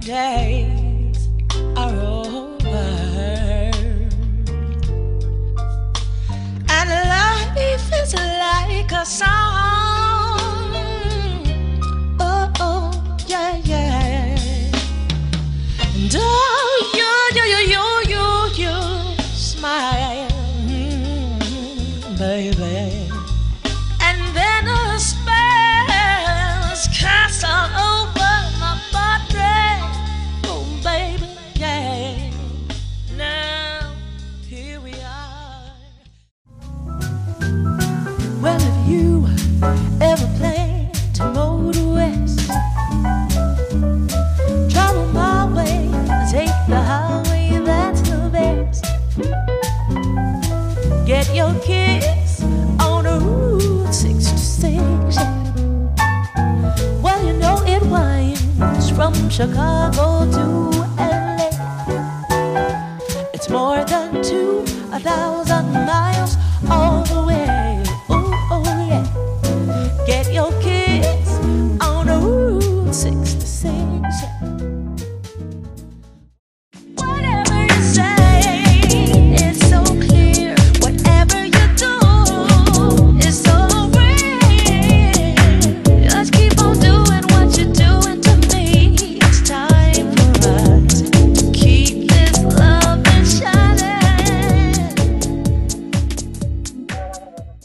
days are over, and life is like a song. Oh, oh, yeah, yeah. And oh, you smile, baby. And then a spell's cast all over my body. Oh, baby, yeah. Now, here we are. Well, if you ever plan to motor west, travel my way, take the highway, that's the best. Get your kicks on a Route 66. Well, you know it winds from Chicago to LA. It's more than 2,000